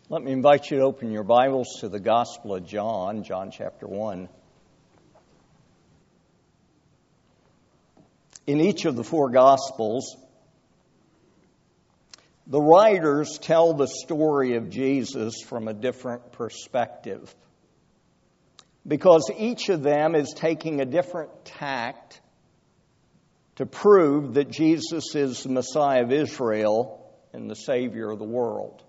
Let me invite you to open your Bibles to the Gospel of John, John chapter 1. In each of the four Gospels, the writers tell the story of Jesus from a different perspective, because each of them is taking a different tact to prove that Jesus is the Messiah of Israel and the Savior of the world.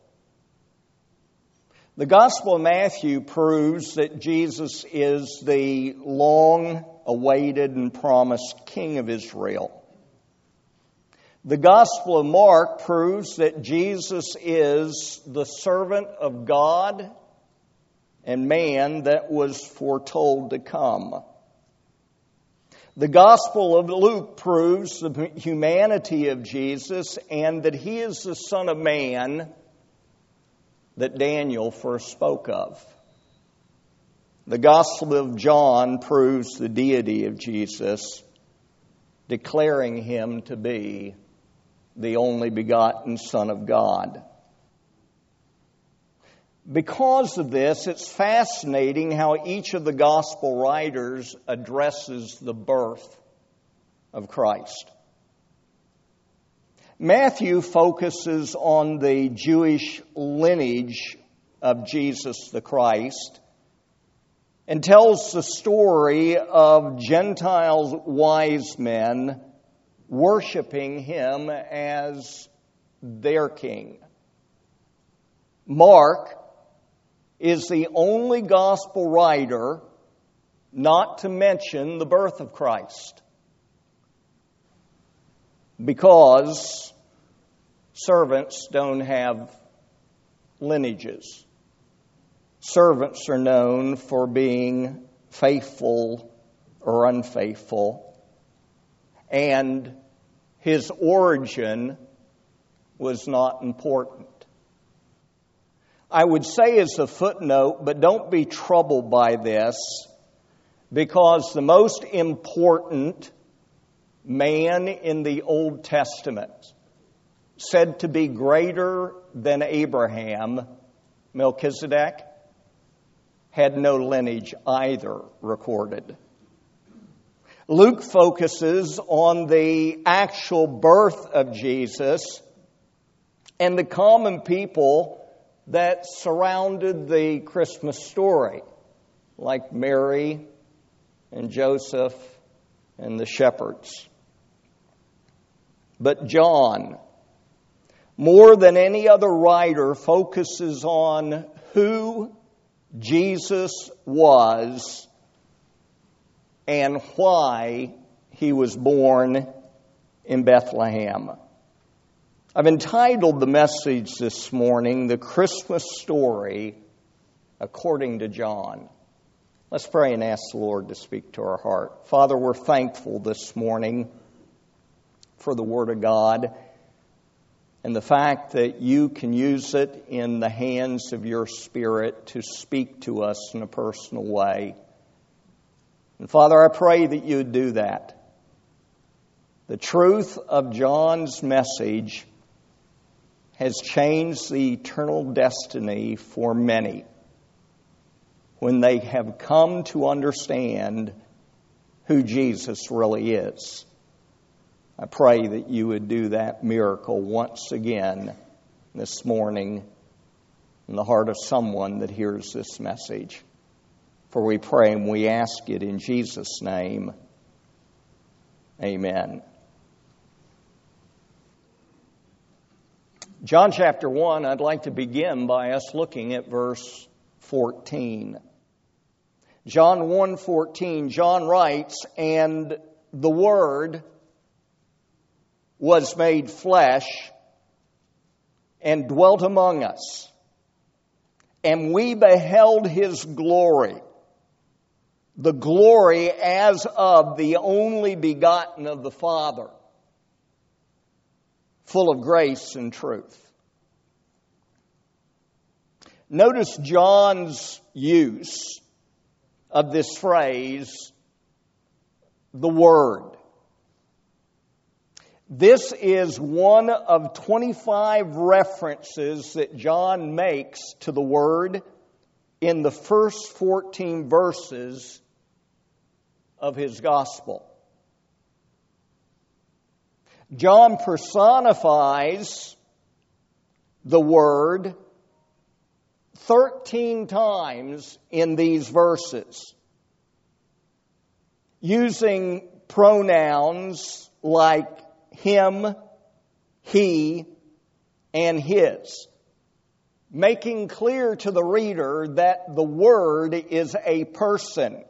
The Gospel of Matthew proves that Jesus is the long-awaited and promised King of Israel. The Gospel of Mark proves that Jesus is the servant of God and man that was foretold to come. The Gospel of Luke proves the humanity of Jesus and that he is the Son of Man that Daniel first spoke of. The Gospel of John proves the deity of Jesus, declaring him to be the only begotten Son of God. Because of this, it's fascinating how each of the Gospel writers addresses the birth of Christ. Matthew focuses on the Jewish lineage of Jesus the Christ and tells the story of Gentile wise men worshiping him as their king. Mark is the only gospel writer not to mention the birth of Christ, because servants don't have lineages. Servants are known for being faithful or unfaithful, and his origin was not important. I would say as a footnote, but don't be troubled by this, because the most important man in the Old Testament, said to be greater than Abraham, Melchizedek, had no lineage either recorded. Luke focuses on the actual birth of Jesus and the common people that surrounded the Christmas story, like Mary and Joseph and the shepherds. But John, more than any other writer, focuses on who Jesus was and why he was born in Bethlehem. I've entitled the message this morning, The Christmas Story According to John. Let's pray and ask the Lord to speak to our heart. Father, we're thankful this morning for the Word of God and the fact that you can use it in the hands of your Spirit to speak to us in a personal way. And Father, I pray that you would do that. The truth of John's message has changed the eternal destiny for many when they have come to understand who Jesus really is. I pray that you would do that miracle once again this morning in the heart of someone that hears this message. For we pray and we ask it in Jesus' name. Amen. John chapter 1, I'd like to begin by us looking at verse 14. John 1:14, John writes, "And the Word was made flesh and dwelt among us, and we beheld his glory, the glory as of the only begotten of the Father, full of grace and truth." Notice John's use of this phrase, the Word. This is one of 25 references that John makes to the Word in the first 14 verses of his Gospel. John personifies the Word 13 times in these verses, using pronouns like him, he, and his, making clear to the reader that the Word is a person.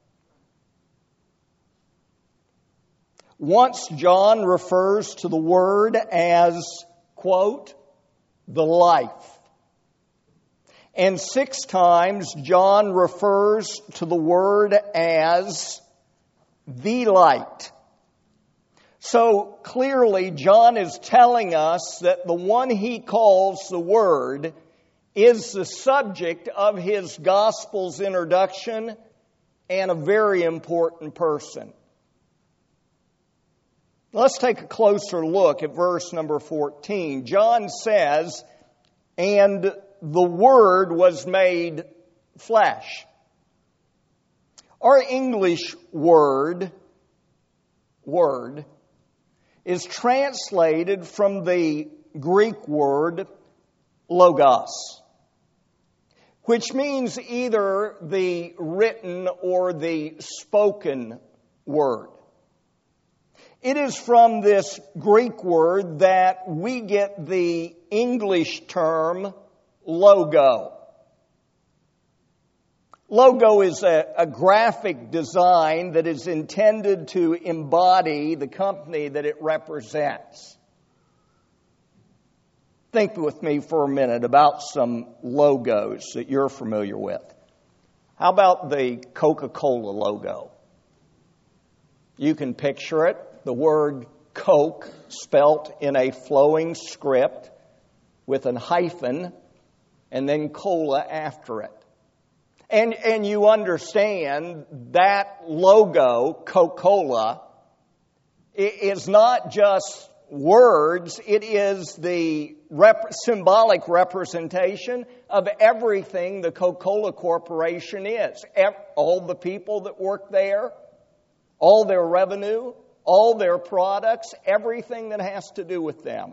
Once John refers to the Word as, quote, the life. And 6 times John refers to the Word as the light. So clearly John is telling us that the one he calls the Word is the subject of his Gospel's introduction and a very important person. Let's take a closer look at verse number 14. John says, "And the Word was made flesh." Our English word is translated from the Greek word logos, which means either the written or the spoken word. It is from this Greek word that we get the English term logo. Logo is a graphic design that is intended to embody the company that it represents. Think with me for a minute about some logos that you're familiar with. How about the Coca-Cola logo? You can picture it. The word Coke spelt in a flowing script with an hyphen and then cola after it. And you understand that logo, Coca-Cola, is not just words, it is the symbolic representation of everything the Coca-Cola Corporation is. All the people that work there, all their revenue, all their products, everything that has to do with them.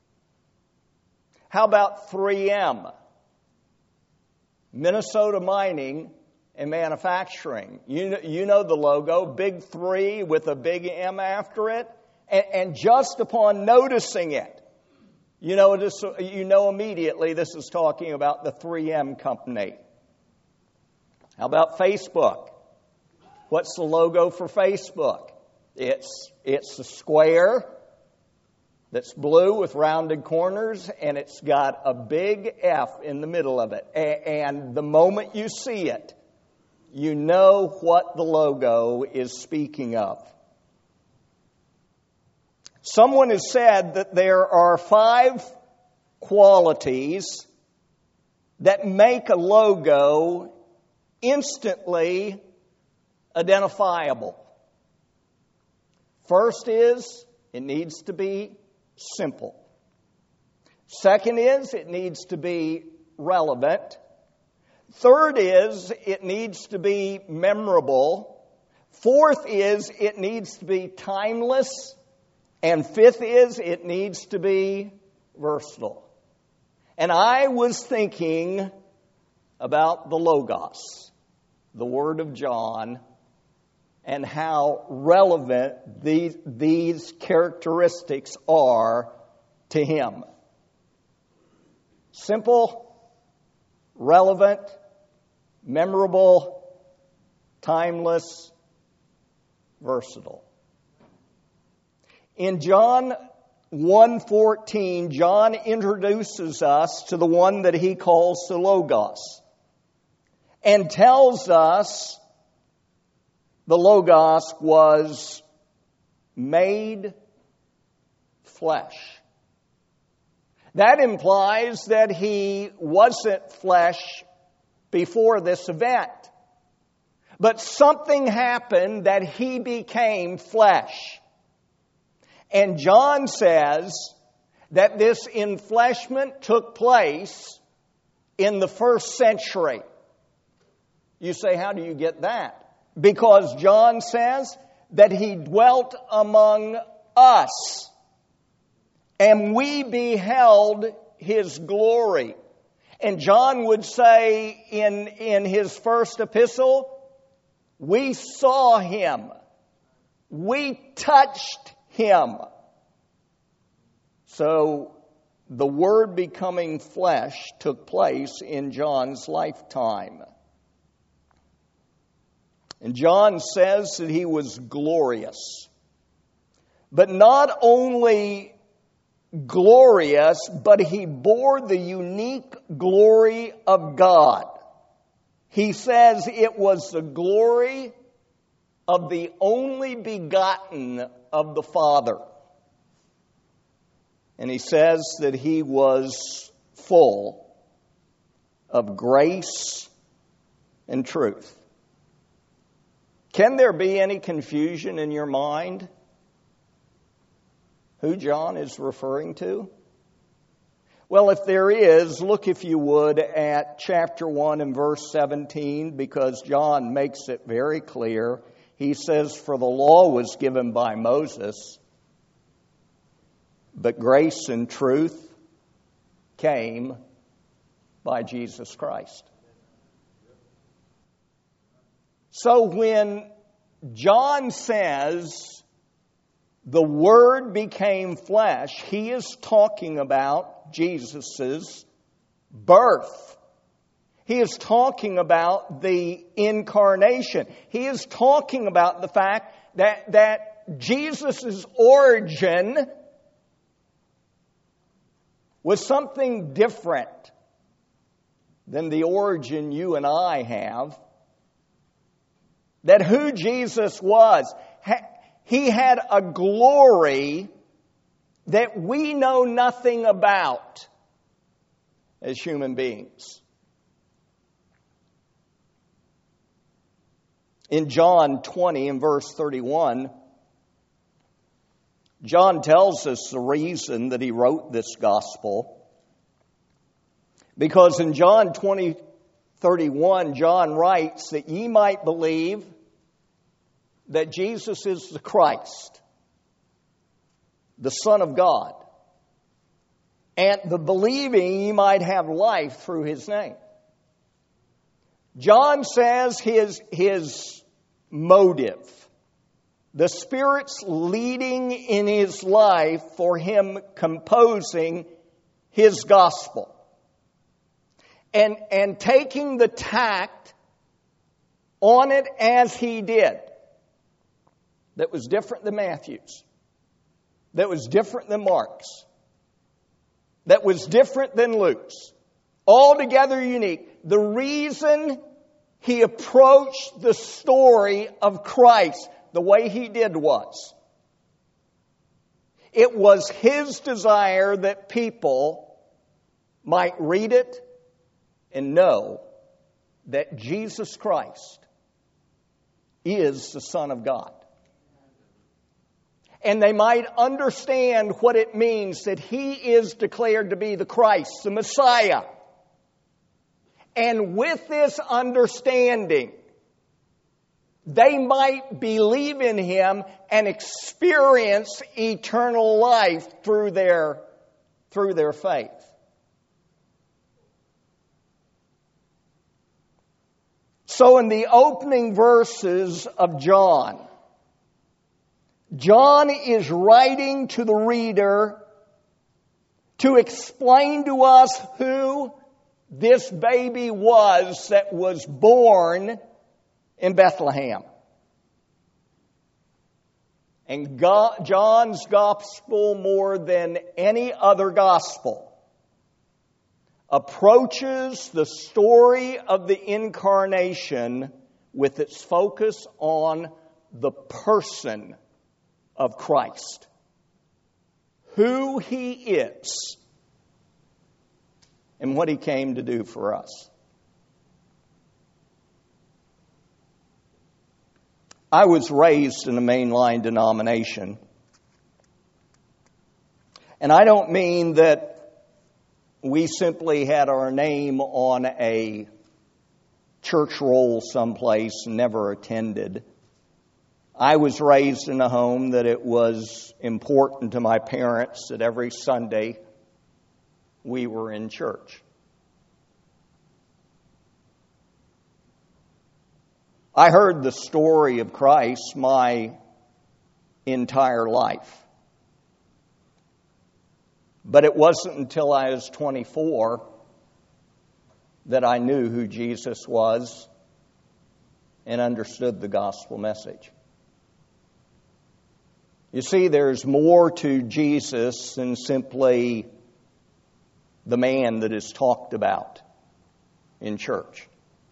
How about 3M? Minnesota Mining and Manufacturing. You know the logo, big 3 with a big M after it. And just upon noticing it, you know immediately this is talking about the 3M company. How about Facebook? What's the logo for Facebook? It's a square that's blue with rounded corners, and it's got a big F in the middle of it. And the moment you see it, you know what the logo is speaking of. Someone has said that there are 5 qualities that make a logo instantly identifiable. First is, it needs to be simple. Second is, it needs to be relevant. Third is, it needs to be memorable. Fourth is, it needs to be timeless. And fifth is, it needs to be versatile. And I was thinking about the Logos, the Word of John, and how relevant these characteristics are to him. Simple, relevant, memorable, timeless, versatile. In John 1:14, John introduces us to the one that he calls the Logos and tells us the Logos was made flesh. That implies that he wasn't flesh before this event. But something happened that he became flesh. And John says that this enfleshment took place in the first century. You say, how do you get that? Because John says that he dwelt among us, and we beheld his glory. And John would say in his first epistle, we saw him. We touched him. So the Word becoming flesh took place in John's lifetime. And John says that he was glorious. But not only glorious, but he bore the unique glory of God. He says it was the glory of the only begotten of the Father. And he says that he was full of grace and truth. Can there be any confusion in your mind who John is referring to? Well, if there is, look, if you would, at chapter 1 and verse 17, because John makes it very clear. He says, for the law was given by Moses, but grace and truth came by Jesus Christ. So when John says the Word became flesh, he is talking about Jesus' birth. He is talking about the incarnation. He is talking about the fact that Jesus' origin was something different than the origin you and I have. That who Jesus was, he had a glory that we know nothing about as human beings. In John 20 and verse 31, John tells us the reason that he wrote this gospel. Because in John 20:31, John writes that ye might believe that Jesus is the Christ, the Son of God, and the believing ye might have life through his name. John says his motive, the Spirit's leading in his life for him composing his gospel. And taking the tact on it as he did, that was different than Matthew's, that was different than Mark's, that was different than Luke's, altogether unique. The reason he approached the story of Christ the way he did was, it was his desire that people might read it and know that Jesus Christ is the Son of God. And they might understand what it means that he is declared to be the Christ, the Messiah. And with this understanding, they might believe in him and experience eternal life through their faith. So in the opening verses of John, John is writing to the reader to explain to us who this baby was that was born in Bethlehem. And John's gospel, more than any other gospel, approaches the story of the incarnation with its focus on the person of Christ, who he is, and what he came to do for us. I was raised in a mainline denomination, And I don't mean that we simply had our name on a church roll someplace and never attended. I was raised in a home that it was important to my parents that every Sunday we were in church. I heard the story of Christ my entire life. But it wasn't until I was 24 that I knew who Jesus was and understood the gospel message. You see, there's more to Jesus than simply the man that is talked about in church.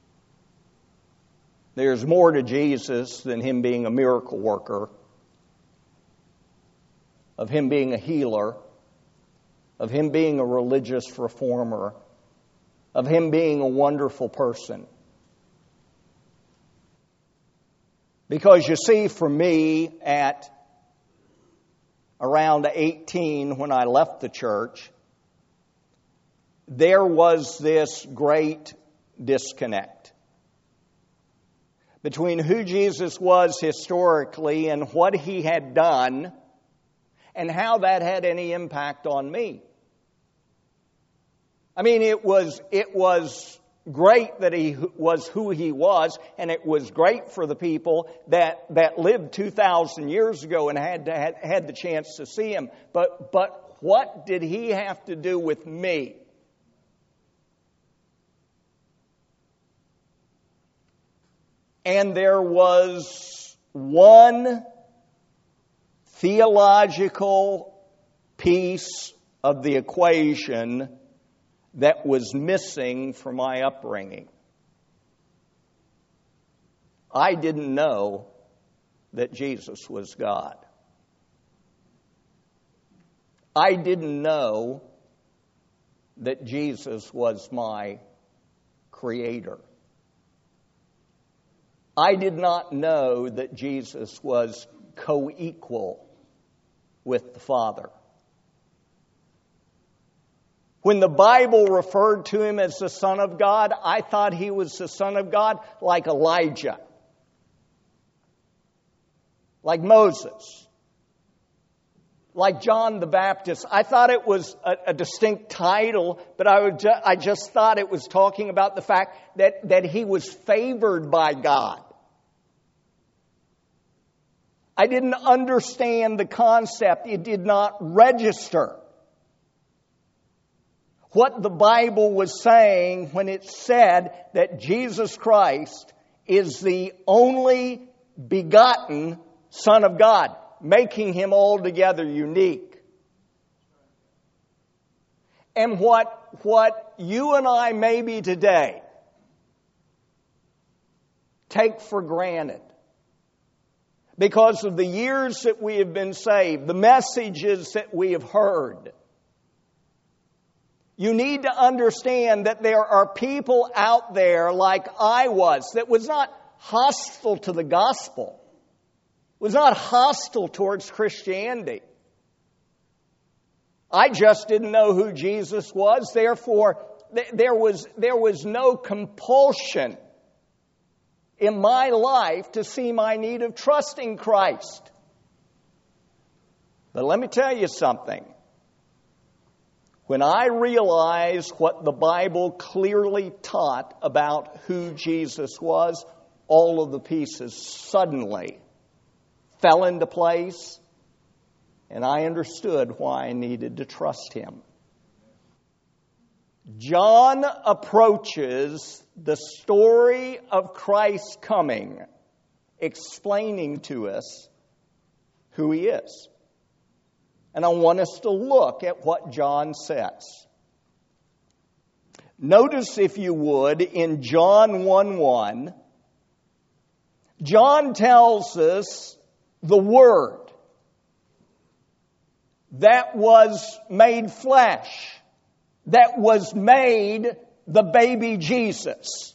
There's more to Jesus than him being a miracle worker, of him being a healer, of him being a religious reformer, of him being a wonderful person. Because you see, for me, at around 18 when I left the church, there was this great disconnect between who Jesus was historically and what he had done and how that had any impact on me. I mean, it was great that he was who he was, and it was great for the people that lived 2,000 years ago and had the chance to see him. But what did he have to do with me? And there was one theological piece of the equation that was missing from my upbringing. I didn't know that Jesus was God. I didn't know that Jesus was my Creator. I did not know that Jesus was co-equal with the Father. When the Bible referred to him as the Son of God, I thought he was the Son of God like Elijah, like Moses, like John the Baptist. I thought it was a distinct title, but I just thought it was talking about the fact that he was favored by God. I didn't understand the concept. It did not register what the Bible was saying when it said that Jesus Christ is the only begotten Son of God, making him altogether unique. And what you and I maybe today take for granted because of the years that we have been saved, the messages that we have heard, you need to understand that there are people out there like I was that was not hostile to the gospel, was not hostile towards Christianity. I just didn't know who Jesus was. Therefore, there was no compulsion in my life to see my need of trusting Christ. But let me tell you something. When I realized what the Bible clearly taught about who Jesus was, all of the pieces suddenly fell into place, and I understood why I needed to trust him. John approaches the story of Christ's coming, explaining to us who he is. And I want us to look at what John says. Notice, if you would, in John 1:1, John tells us the Word that was made flesh, that was made the baby Jesus,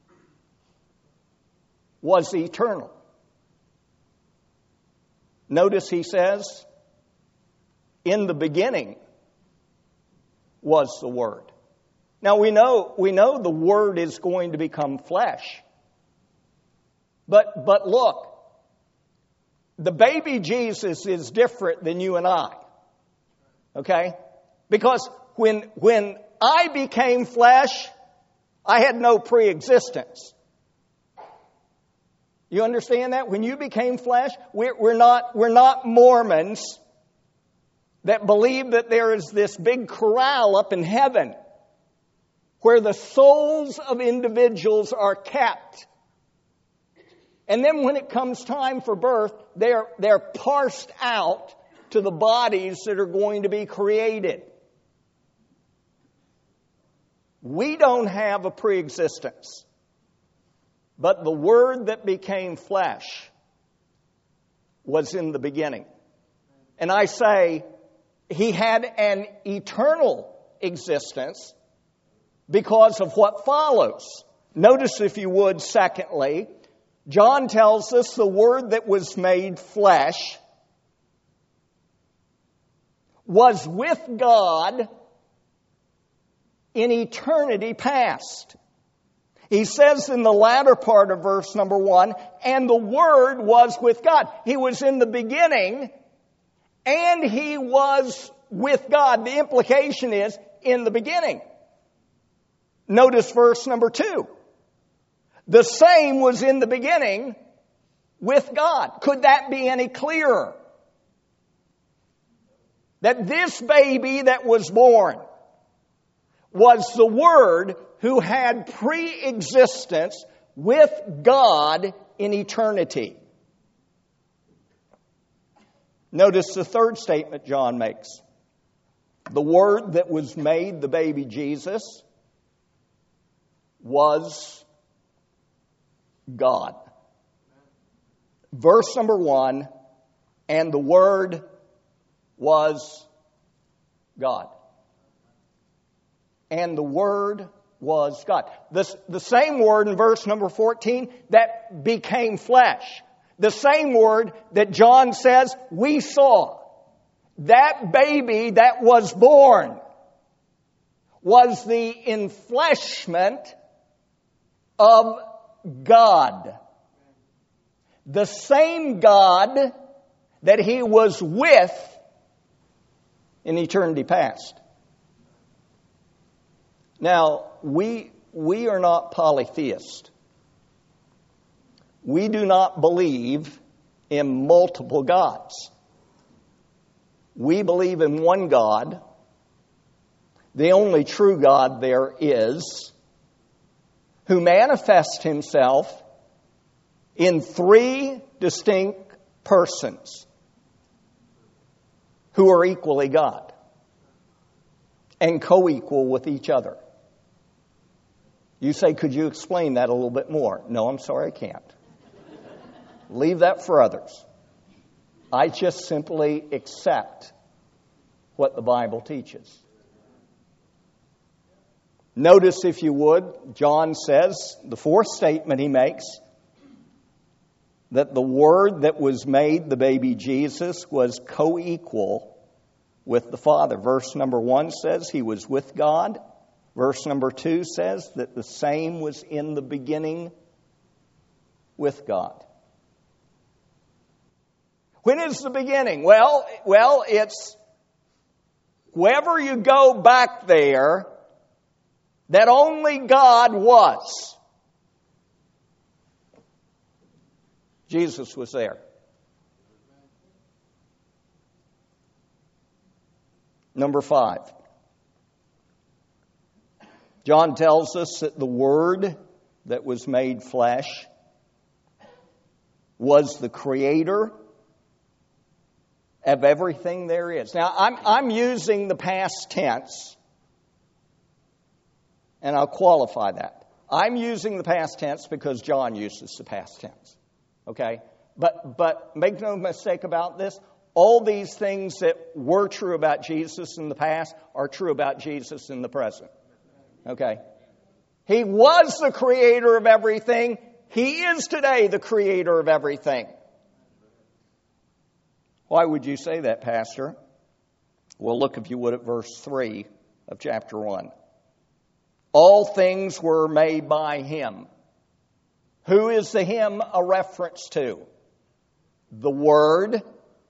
was eternal. Notice he says, In the beginning was the Word. Now we know the Word is going to become flesh. But look, the baby Jesus is different than you and I. Okay? Because when I became flesh, I had no pre-existence. You understand that? When you became flesh, we're not Mormons that believe that there is this big corral up in heaven where the souls of individuals are kept. And then when it comes time for birth, they're parsed out to the bodies that are going to be created. We don't have a pre-existence. But the Word that became flesh was in the beginning. And I say, He had an eternal existence because of what follows. Notice, if you would, secondly, John tells us the Word that was made flesh was with God in eternity past. He says in the latter part of verse number 1, and the Word was with God. He was in the beginning, and He was with God. The implication is, in the beginning. Notice verse number 2. The same was in the beginning with God. Could that be any clearer? That this baby that was born was the Word who had pre-existence with God in eternity. Notice the third statement John makes. The Word that was made, the baby Jesus, was God. Verse number 1, and the Word was God. And the Word was God. The same Word in verse number 14 that became flesh. The same Word that John says we saw. That baby that was born was the enfleshment of God. The same God that He was with in eternity past. Now, we are not polytheists. We do not believe in multiple gods. We believe in one God, the only true God there is, who manifests Himself in three distinct persons who are equally God and co-equal with each other. You say, could you explain that a little bit more? No, I'm sorry, I can't. Leave that for others. I just simply accept what the Bible teaches. Notice, if you would, John says, the fourth statement he makes, that the Word that was made, the baby Jesus, was co-equal with the Father. Verse number 1 says He was with God. Verse number 2 says that the same was in the beginning with God. When is the beginning? Well, it's wherever you go back there, that only God was. Jesus was there. Number 5. John tells us that the Word that was made flesh was the creator of everything there is. Now, I'm using the past tense, and I'll qualify that. I'm using the past tense because John uses the past tense. Okay? But make no mistake about this. All these things that were true about Jesus in the past are true about Jesus in the present. Okay? He was the creator of everything. He is today the creator of everything. Why would you say that, Pastor? Well, look, if you would, at verse 3 of chapter 1. All things were made by Him. Who is the Him a reference to? The Word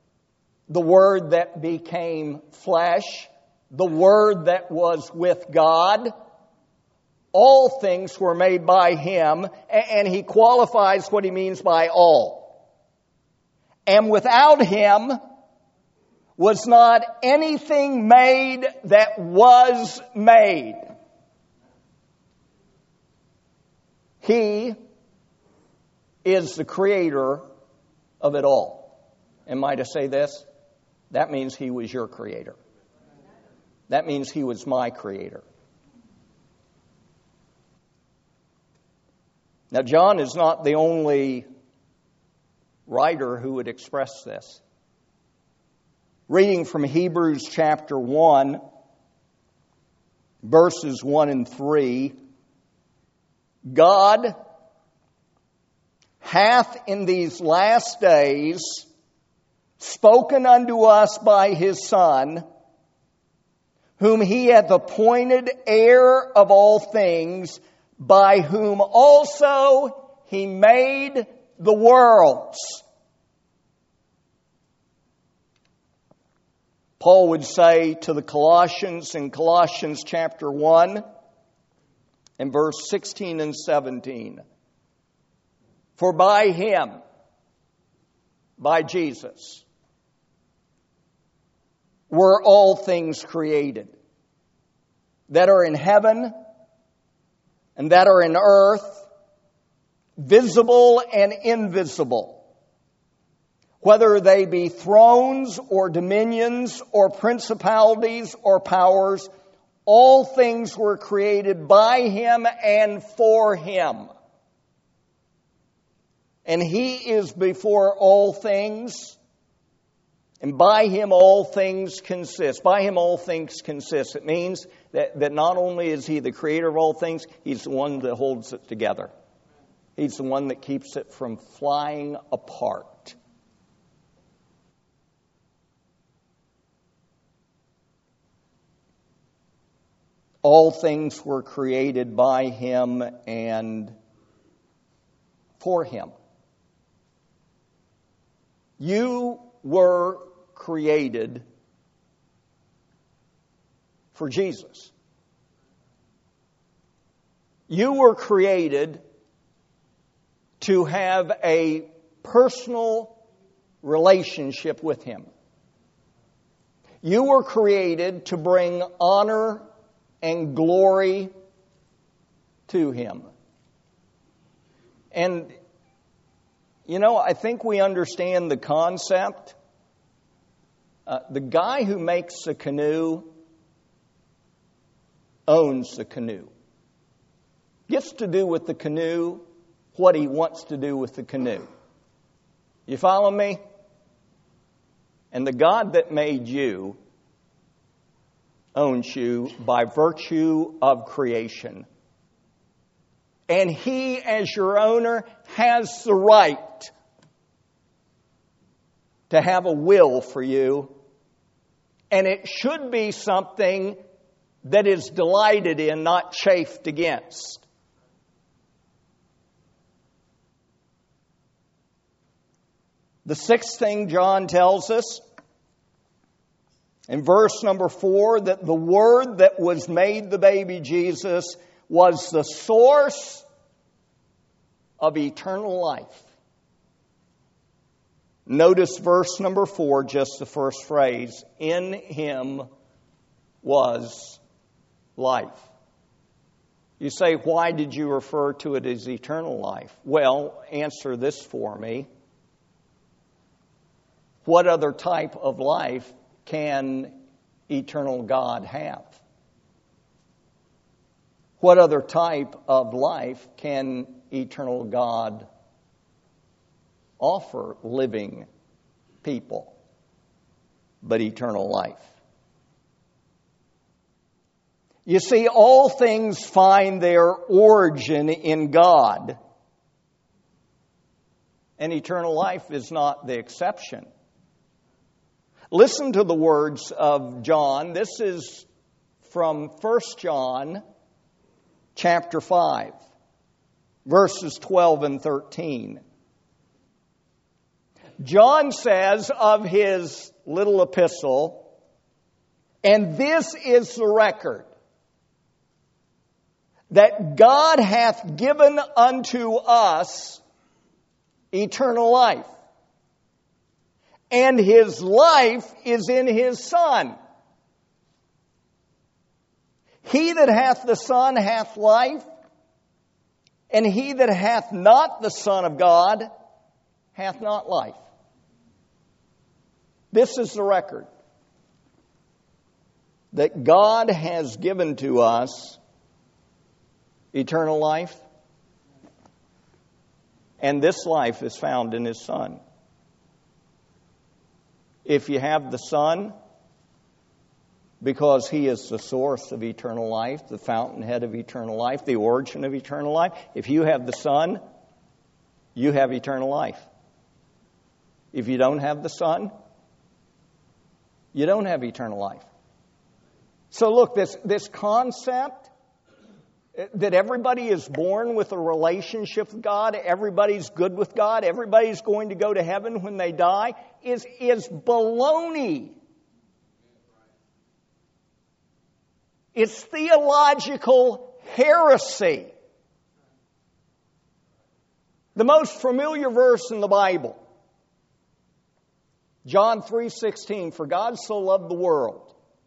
that became flesh, the Word that was with God. All things were made by Him, and He qualifies what He means by all. And without Him was not anything made that was made. He is the creator of it all. Am I to say this? That means He was your creator. That means He was my creator. Now, John is not the only writer who would express this. Reading from Hebrews chapter 1, verses 1 and 3, God hath in these last days spoken unto us by His Son, whom He hath appointed heir of all things, by whom also He made the worlds. Paul would say to the Colossians in Colossians chapter 1 and verse 16 and 17, for by Him, by Jesus, were all things created, that are in heaven and that are in earth, visible and invisible, whether they be thrones or dominions or principalities or powers, all things were created by Him and for Him. And He is before all things, and by Him all things consist. By Him all things consist. It means that not only is He the creator of all things, He's the one that holds it together. He's the one that keeps it from flying apart. All things were created by Him and for Him. You were created for Jesus. You were created to have a personal relationship with Him. You were created to bring honor and glory to Him. And, I think we understand the concept. The guy who makes the canoe owns the canoe. Gets to do with the canoe what he wants to do with the canoe. You follow me? And the God that made you owns you by virtue of creation. And He, as your owner, has the right to have a will for you. And it should be something that is delighted in, not chafed against. The sixth thing John tells us in verse number 4, that the Word that was made the baby Jesus was the source of eternal life. Notice verse number 4, just the first phrase. In Him was life. You say, why did you refer to it as eternal life? Well, answer this for me. What other type of life can eternal God have? What other type of life can eternal God offer living people but eternal life? You see, all things find their origin in God, and eternal life is not the exception. Listen to the words of John. This is from 1 John chapter 5, verses 12 and 13. John says of his little epistle, "And this is the record, that God hath given unto us eternal life, and His life is in His Son. He that hath the Son hath life, and he that hath not the Son of God hath not life." This is the record, that God has given to us eternal life, and this life is found in His Son. If you have the Son, because He is the source of eternal life, the fountainhead of eternal life, the origin of eternal life, if you have the Son, you have eternal life. If you don't have the Son, you don't have eternal life. So look, this concept that everybody is born with a relationship with God, everybody's good with God, everybody's going to go to heaven when they die, is baloney. It's theological heresy. The most familiar verse in the Bible, John 3:16, "For God so loved the world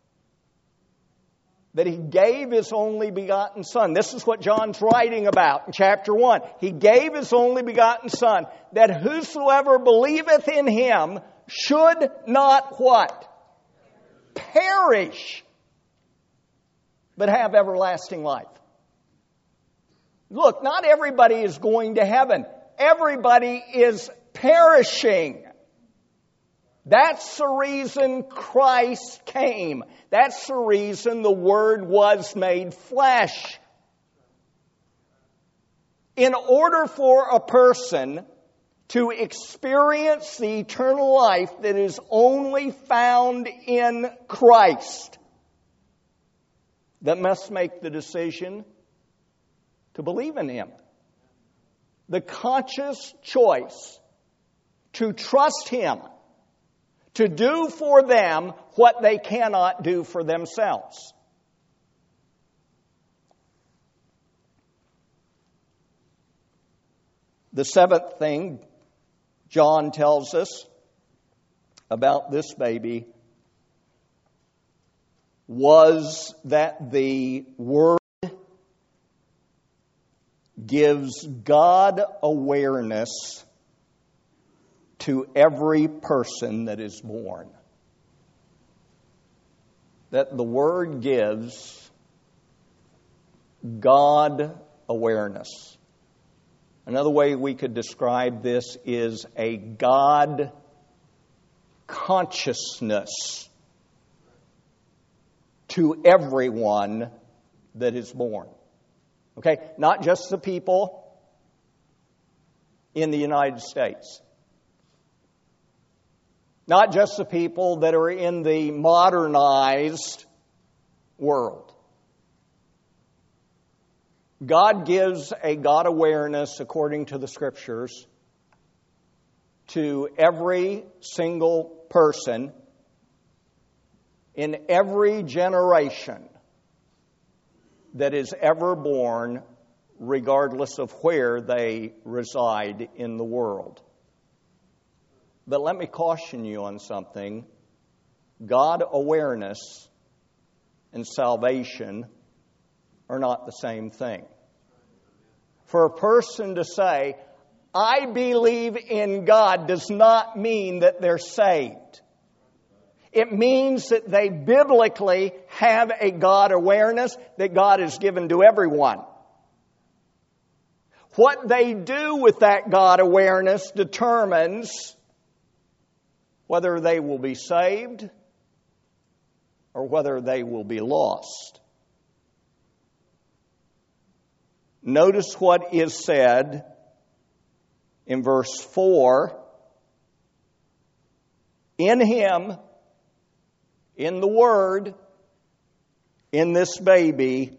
that He gave His only begotten Son." This is what John's writing about in chapter 1. He gave His only begotten Son, that whosoever believeth in Him should not what? Perish, but have everlasting life. Look, not everybody is going to heaven. Everybody is perishing. That's the reason Christ came. That's the reason the Word was made flesh. In order for a person to experience the eternal life that is only found in Christ, that must make the decision to believe in Him. The conscious choice to trust Him, to do for them what they cannot do for themselves. The seventh thing John tells us about this baby was that the Word gives God awareness to every person that is born. That the Word gives God awareness. Another way we could describe this is a God consciousness to everyone that is born. Okay? Not just the people in the United States. Not just the people that are in the modernized world. God gives a God awareness, according to the Scriptures, to every single person in every generation that is ever born, regardless of where they reside in the world. But let me caution you on something. God awareness and salvation are not the same thing. For a person to say, "I believe in God," does not mean that they're saved. It means that they biblically have a God awareness that God has given to everyone. What they do with that God awareness determines whether they will be saved or whether they will be lost. Notice what is said in verse 4. "In Him in the Word, in this baby,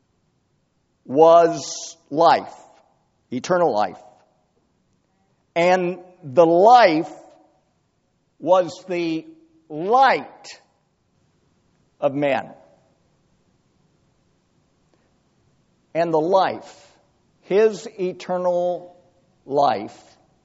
was life, eternal life. And the life was the light of men. And the life, His eternal life,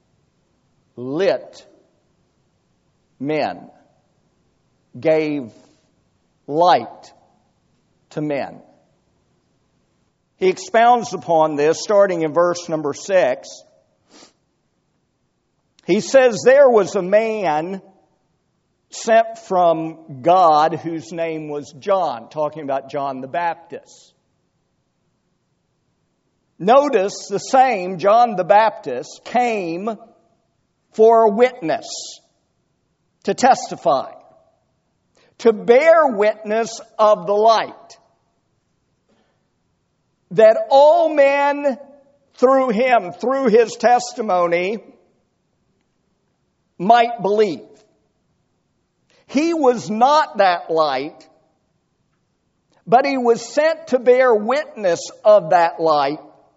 lit men, gave light to men. He expounds upon this starting in verse number 6. He says, there was a man sent from God whose name was John, talking about John the Baptist. Notice the same John the Baptist came for a witness, to testify, to bear witness of the light, that all men through him, through his testimony, might believe. He was not that light, but he was sent to bear witness of that light.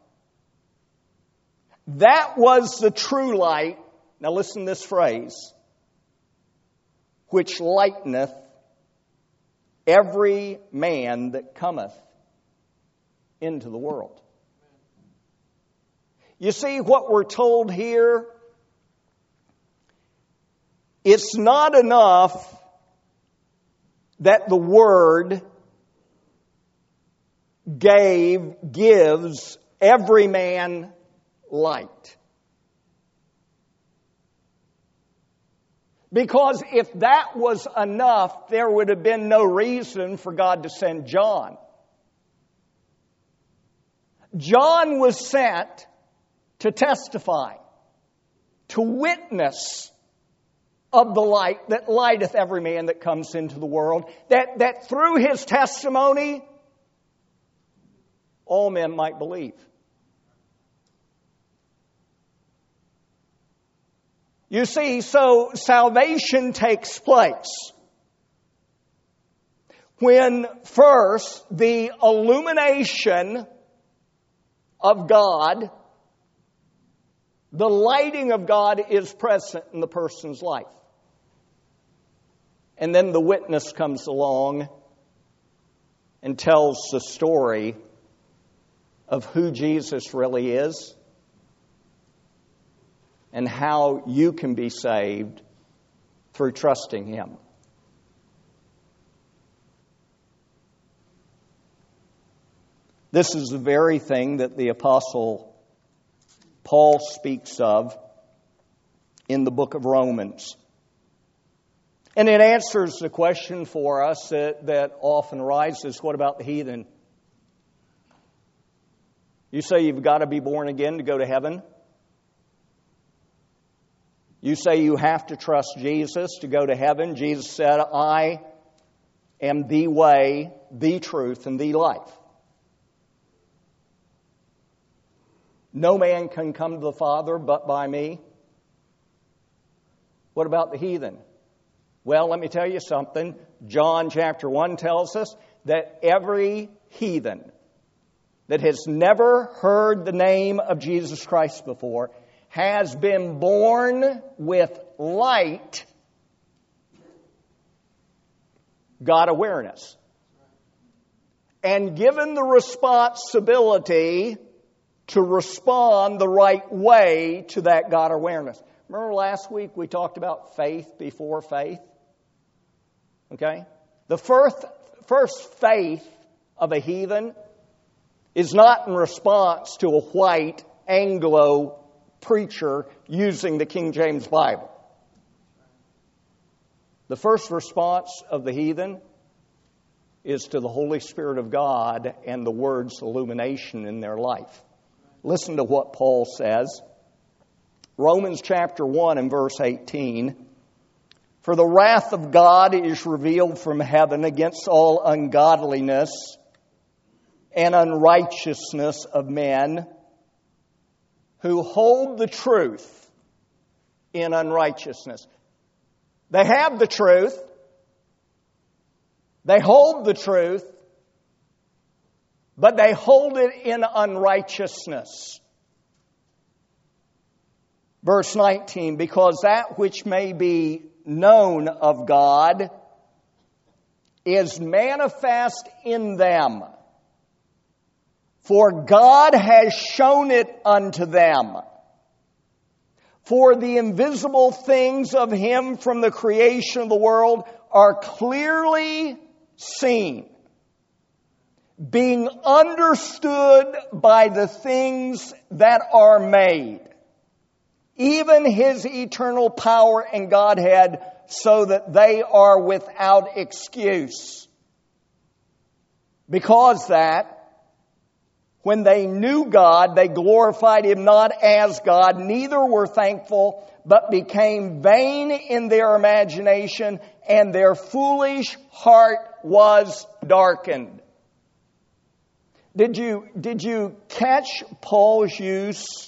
That was the true light. Now listen to this phrase. Which lighteneth every man that cometh into the world. You see what we're told here? It's not enough that the Word gives every man light. Because if that was enough, there would have been no reason for God to send John. John was sent to testify, to witness of the light that lighteth every man that comes into the world, that through his testimony, all men might believe. You see, so salvation takes place when first the illumination of God, the lighting of God is present in the person's life. And then the witness comes along and tells the story of who Jesus really is and how you can be saved through trusting Him. This is the very thing that the Apostle Paul speaks of in the book of Romans. And it answers the question for us that often arises, what about the heathen? You say you've got to be born again to go to heaven? You say you have to trust Jesus to go to heaven? Jesus said, I am the way, the truth, and the life. No man can come to the Father but by me. What about the heathen? Well, let me tell you something. John chapter 1 tells us that every heathen that has never heard the name of Jesus Christ before has been born with light God awareness and given the responsibility to respond the right way to that God awareness. Remember last week we talked about faith before faith? Okay? The first faith of a heathen is not in response to a white Anglo preacher using the King James Bible. The first response of the heathen is to the Holy Spirit of God and the Word's illumination in their life. Listen to what Paul says. Romans chapter 1 and verse 18. For the wrath of God is revealed from heaven against all ungodliness and unrighteousness of men who hold the truth in unrighteousness. They have the truth. They hold the truth, but they hold it in unrighteousness. Verse 19, because that which may be known of God is manifest in them. For God has shown it unto them. For the invisible things of Him from the creation of the world are clearly seen, being understood by the things that are made, even His eternal power and Godhead, so that they are without excuse. Because that, when they knew God, they glorified Him not as God, neither were thankful, but became vain in their imagination, and their foolish heart was darkened. Did you catch Paul's use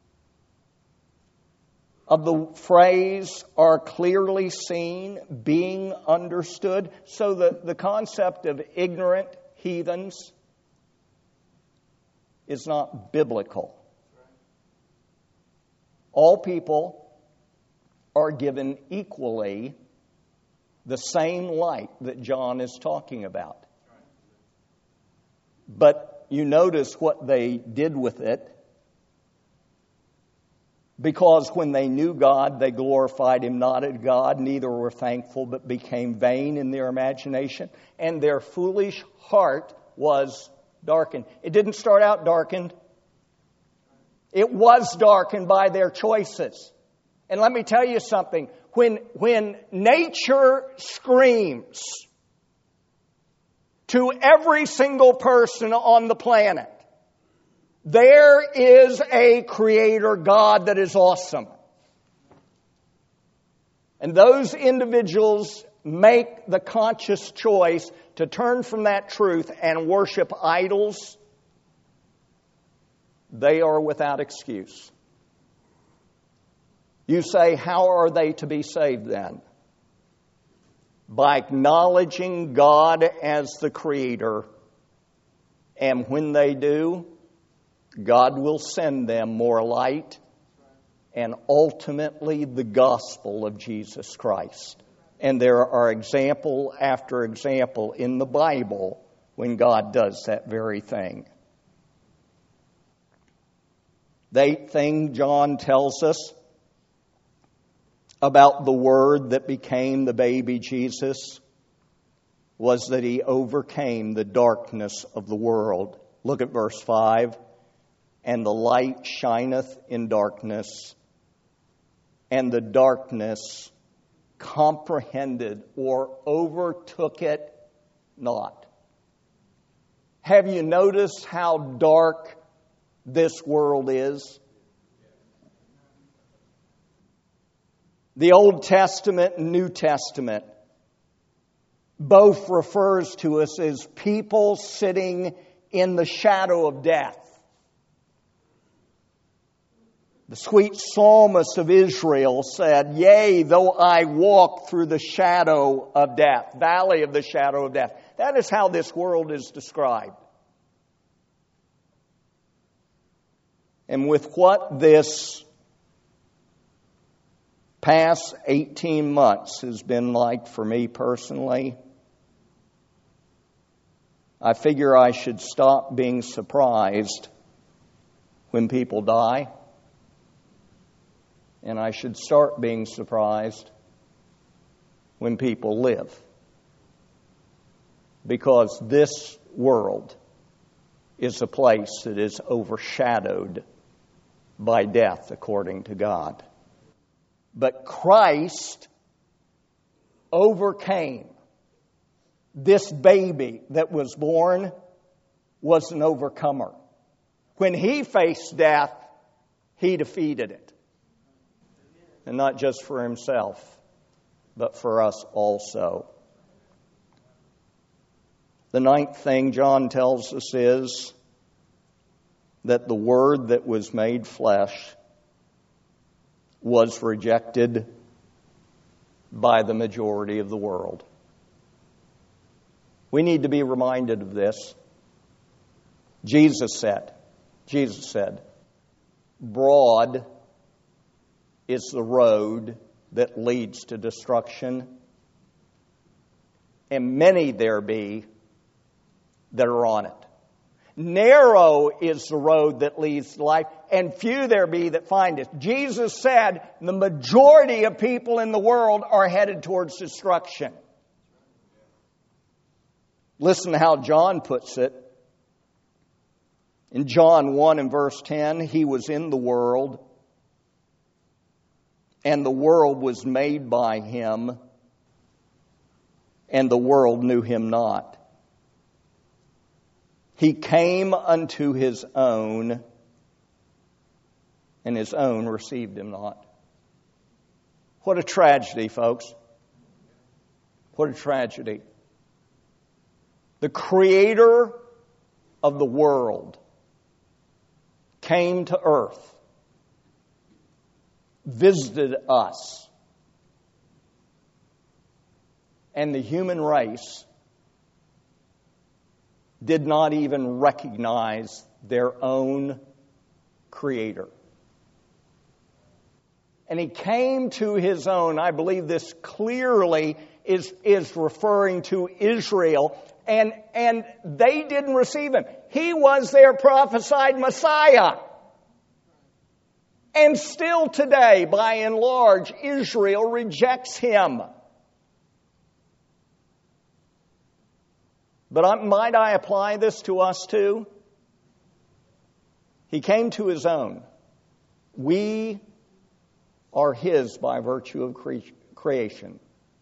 of the phrase, are clearly seen, being understood? So the concept of ignorant heathens is not biblical. All people are given equally the same light that John is talking about. But you notice what they did with it. Because when they knew God, they glorified Him not as God, neither were thankful, but became vain in their imagination, and their foolish heart was darkened. It didn't start out darkened. It was darkened by their choices. And let me tell you something. When nature screams to every single person on the planet, there is a Creator God that is awesome. And those individuals make the conscious choice to turn from that truth and worship idols. They are without excuse. You say, how are they to be saved then? By acknowledging God as the Creator. And when they do, God will send them more light and ultimately the gospel of Jesus Christ. And there are example after example in the Bible when God does that very thing. The eighth thing John tells us about the Word that became the baby Jesus was that He overcame the darkness of the world. Look at verse 5. And the light shineth in darkness, and the darkness comprehended or overtook it not. Have you noticed how dark this world is? The Old Testament and New Testament both refers to us as people sitting in the shadow of death. The sweet psalmist of Israel said, yea, though I walk through the shadow of death, valley of the shadow of death. That is how this world is described. And with what this past 18 months has been like for me personally, I figure I should stop being surprised when people die. And I should start being surprised when people live. Because this world is a place that is overshadowed by death, according to God. But Christ overcame. This baby that was born was an overcomer. When He faced death, He defeated it. And not just for Himself, but for us also. The ninth thing John tells us is that the Word that was made flesh was rejected by the majority of the world. We need to be reminded of this. Jesus said, broad is the road that leads to destruction, and many there be that are on it. Narrow is the road that leads to life, and few there be that find it. Jesus said the majority of people in the world are headed towards destruction. Listen to how John puts it. In John 1 and verse 10, He was in the world, and the world was made by Him, and the world knew Him not. He came unto His own, and His own received Him not. What a tragedy, folks. What a tragedy. The Creator of the world came to earth, visited us, and the human race did not even recognize their own Creator. And He came to His own. I believe this clearly is referring to Israel. And they didn't receive Him. He was their prophesied Messiah. And still today, by and large, Israel rejects Him. But might I apply this to us too? He came to His own. We are His by virtue of creation.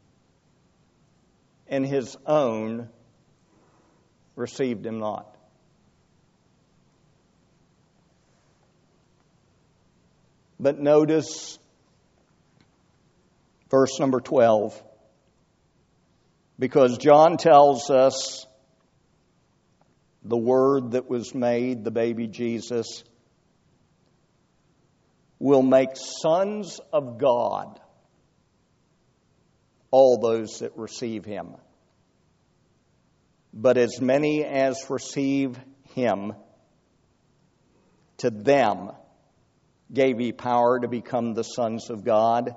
And His own received Him not. But notice verse number 12. Because John tells us the Word that was made, the baby Jesus, will make sons of God all those that receive Him. But as many as receive Him, to them gave He power to become the sons of God,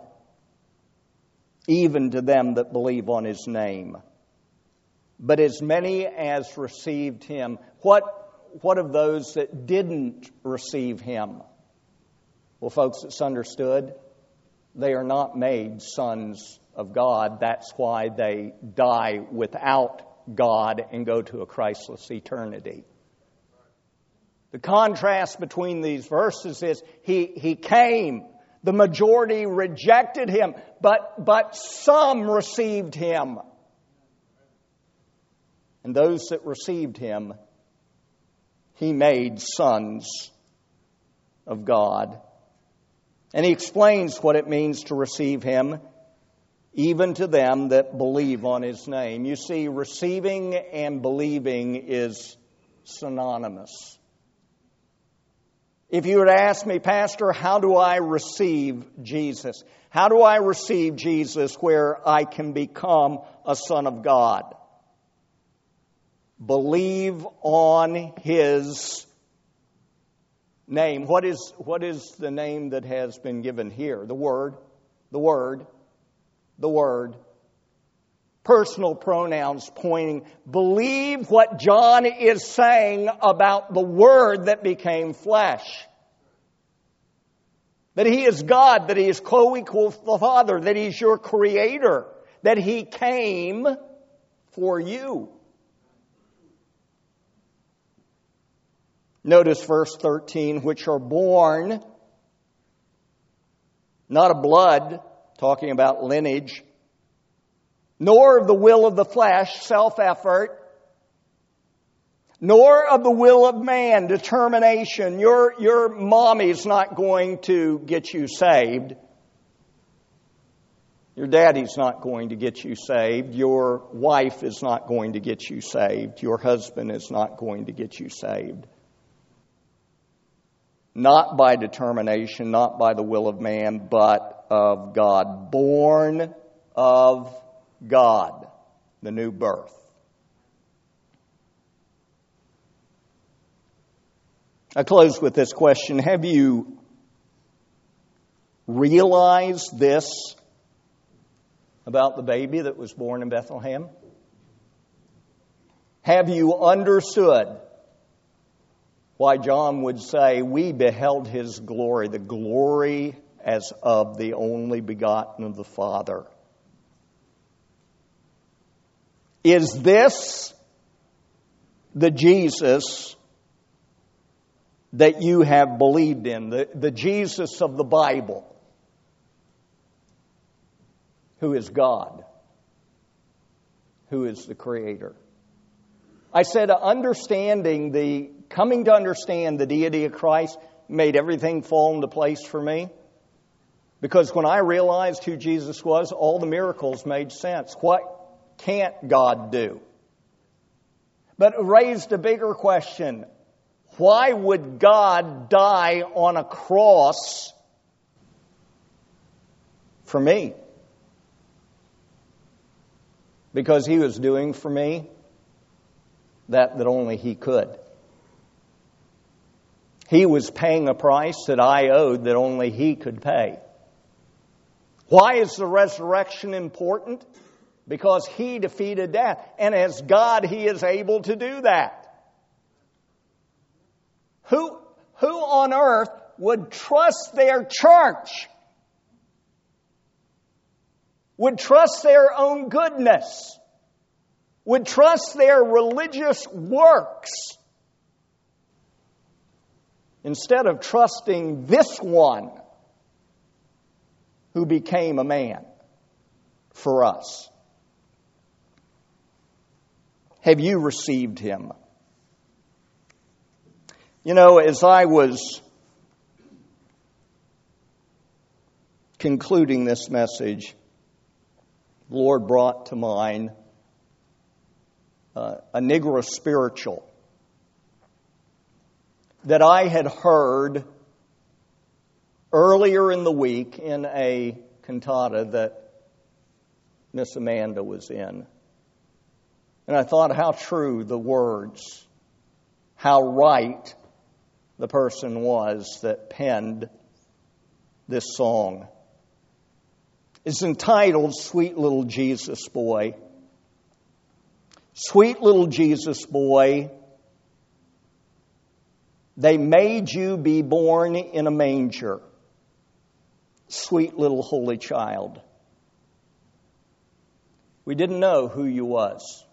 even to them that believe on His name. But as many as received Him, what of those that didn't receive Him? Well, folks, it's understood. They are not made sons of God. That's why they die without God and go to a Christless eternity. The contrast between these verses is He came. The majority rejected Him, but some received Him. And those that received Him, He made sons of God. And He explains what it means to receive Him, even to them that believe on His name. You see, receiving and believing is synonymous. If you were to ask me, Pastor, how do I receive Jesus? How do I receive Jesus where I can become a son of God? Believe on His name. What is the name that has been given here? The Word. The Word. The Word. Personal pronouns pointing. Believe what John is saying about the Word that became flesh. That He is God, that He is co-equal with the Father, that He's your Creator, that He came for you. Notice verse 13, which are born, not of blood, talking about lineage, nor of the will of the flesh, self-effort, nor of the will of man, determination. Your mommy's not going to get you saved. Your daddy's not going to get you saved. Your wife is not going to get you saved. Your husband is not going to get you saved. Not by determination, not by the will of man, but of God. Born of God, the new birth. I close with this question. Have you realized this about the baby that was born in Bethlehem? Have you understood why John would say, we beheld his glory, the glory as of the only begotten of the Father? Is this the Jesus that you have believed in, the Jesus of the Bible, who is God, who is the Creator? I said coming to understand the deity of Christ made everything fall into place for me. Because when I realized who Jesus was, all the miracles made sense. What can't God do? But it raised a bigger question. Why would God die on a cross for me? Because he was doing for me that only he could. He was paying a price that I owed that only he could pay. Why is the resurrection important? Because he defeated death. And as God, he is able to do that. Who on earth would trust their church? Would trust their own goodness? Would trust their religious works? Instead of trusting this one who became a man for us. Have you received him? You know, as I was concluding this message, the Lord brought to mind a Negro spiritual that I had heard earlier in the week in a cantata that Miss Amanda was in. And I thought how true the words, how right the person was that penned this song. It's entitled, Sweet Little Jesus Boy. Sweet little Jesus boy, they made you be born in a manger. Sweet little holy child. We didn't know who you was.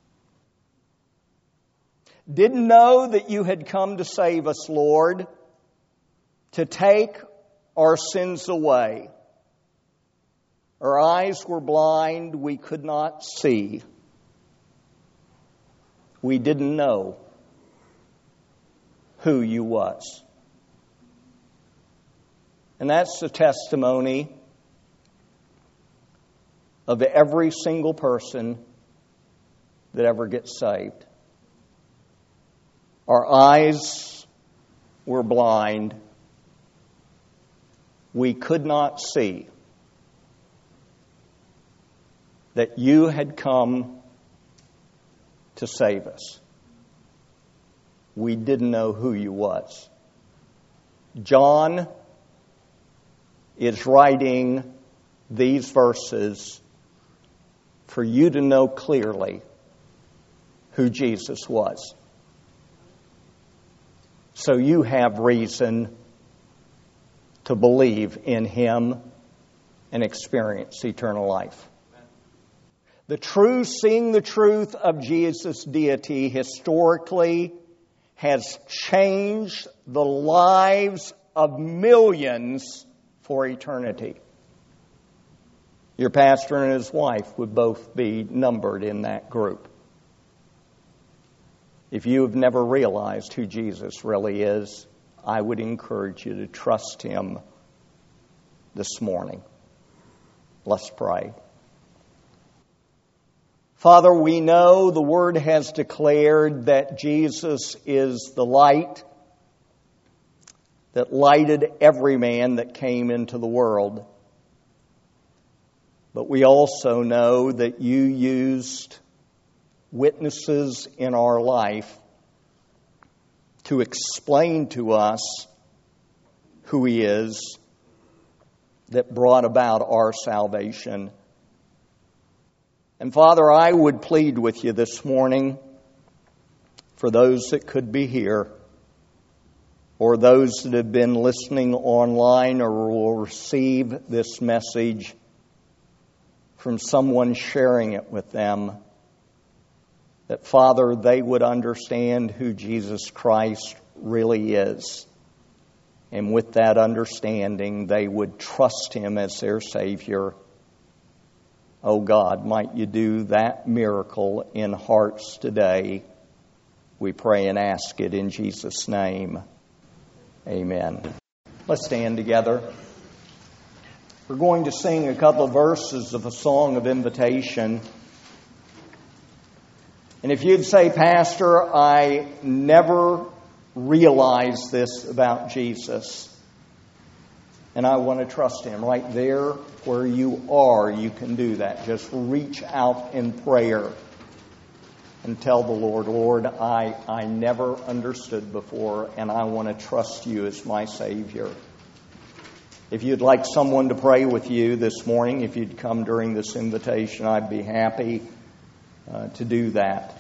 Didn't know that you had come to save us, Lord, to take our sins away. Our eyes were blind, we could not see. We didn't know who you was. And that's the testimony of every single person that ever gets saved. Our eyes were blind. We could not see that you had come to save us. We didn't know who you was. John is writing these verses for you to know clearly who Jesus was. So you have reason to believe in him and experience eternal life. Seeing the truth of Jesus' deity historically has changed the lives of millions for eternity. Your pastor and his wife would both be numbered in that group. If you have never realized who Jesus really is, I would encourage you to trust him this morning. Let's pray. Father, we know the Word has declared that Jesus is the light that lighted every man that came into the world. But we also know that you used witnesses in our life to explain to us who He is that brought about our salvation. And Father, I would plead with you this morning for those that could be here, or those that have been listening online or will receive this message from someone sharing it with them, that, Father, they would understand who Jesus Christ really is. And with that understanding, they would trust Him as their Savior. Oh God, might you do that miracle in hearts today. We pray and ask it in Jesus' name. Amen. Let's stand together. We're going to sing a couple of verses of a song of invitation. And if you'd say, Pastor, I never realized this about Jesus, and I want to trust Him, right there where you are, you can do that. Just reach out in prayer and tell the Lord, Lord, I never understood before, and I want to trust You as my Savior. If you'd like someone to pray with you this morning, if you'd come during this invitation, I'd be happy to do that.